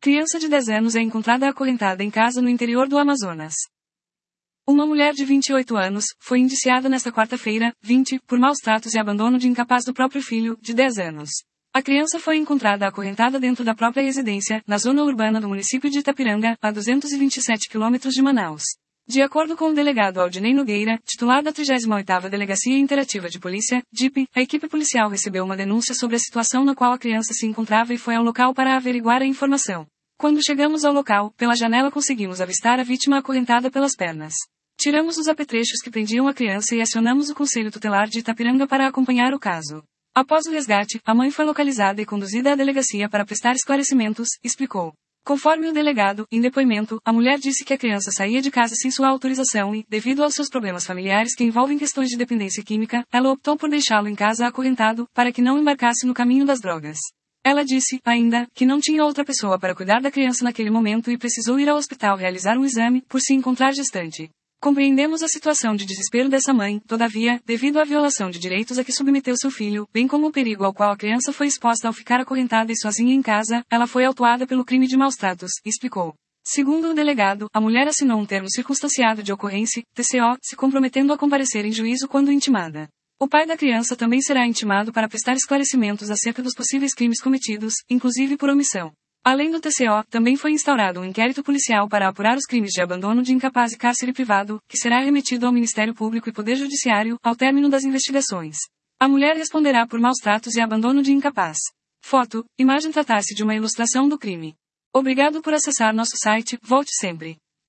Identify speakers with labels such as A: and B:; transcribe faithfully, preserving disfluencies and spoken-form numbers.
A: Criança de dez anos é encontrada acorrentada em casa no interior do Amazonas. Uma mulher de vinte e oito anos foi indiciada nesta quarta-feira, vinte, por maus tratos e abandono de incapaz do próprio filho, de dez anos. A criança foi encontrada acorrentada dentro da própria residência, na zona urbana do município de Itapiranga, a duzentos e vinte e sete quilômetros de Manaus. De acordo com o delegado Aldinei Nogueira, titular da trigésima oitava Delegacia Interativa de Polícia, D I P, a equipe policial recebeu uma denúncia sobre a situação na qual a criança se encontrava e foi ao local para averiguar a informação. Quando chegamos ao local, pela janela conseguimos avistar a vítima acorrentada pelas pernas. Tiramos os apetrechos que prendiam a criança e acionamos o Conselho Tutelar de Itapiranga para acompanhar o caso. Após o resgate, a mãe foi localizada e conduzida à delegacia para prestar esclarecimentos, explicou. Conforme o delegado, em depoimento, a mulher disse que a criança saía de casa sem sua autorização e, devido aos seus problemas familiares que envolvem questões de dependência química, ela optou por deixá-lo em casa acorrentado, para que não embarcasse no caminho das drogas. Ela disse, ainda, que não tinha outra pessoa para cuidar da criança naquele momento e precisou ir ao hospital realizar um exame, por se encontrar gestante. Compreendemos a situação de desespero dessa mãe, todavia, devido à violação de direitos a que submeteu seu filho, bem como o perigo ao qual a criança foi exposta ao ficar acorrentada e sozinha em casa, ela foi autuada pelo crime de maus tratos, explicou. Segundo o delegado, a mulher assinou um termo circunstanciado de ocorrência, T C O, se comprometendo a comparecer em juízo quando intimada. O pai da criança também será intimado para prestar esclarecimentos acerca dos possíveis crimes cometidos, inclusive por omissão. Além do T C O, também foi instaurado um inquérito policial para apurar os crimes de abandono de incapaz e cárcere privado, que será remetido ao Ministério Público e Poder Judiciário, ao término das investigações. A mulher responderá por maus tratos e abandono de incapaz. Foto, imagem tratar-se de uma ilustração do crime. Obrigado por acessar nosso site, volte sempre.